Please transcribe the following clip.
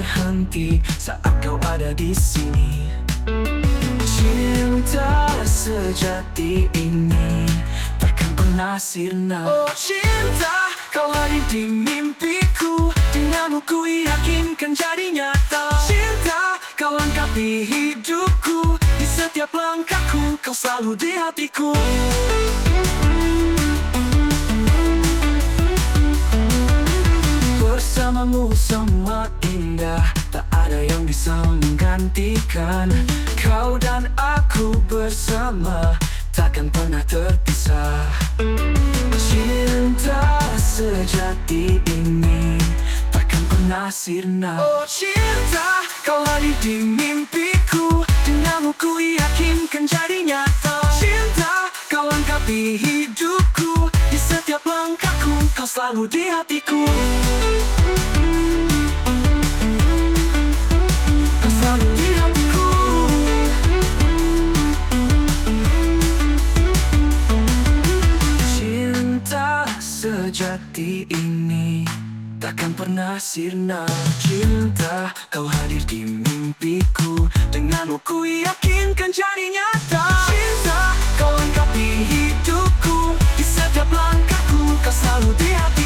berhenti saat kau ada di sini. Cinta sejati ini takkan pernah sirna. Oh cinta, kau hadir di mimpiku, denganmu ku yakinkan jadi nyata. Cinta, kau lengkapi hidupku, di setiap langkahku kau selalu di hatiku. Bersamamu semua indah, tak ada yang bisa menggantikan. Kau dan aku bersama, takkan pernah terpisah. Cinta sejati ini takkan pernah sirna. Oh cinta, kau hadir di mimpiku, denganmu ku yakinkan jadi nyata. Cinta, kau lengkapi hidupku, di setiap langkahku kau selalu di hatiku. Kau selalu di hatiku. Cinta sejati ini takkan pernah sirna. Cinta, kau hadir di mimpiku, denganmu ku yakinkan jadi nyata. Cinta, kau lengkapi hidupku, di setiap langkahku kau selalu di hatiku.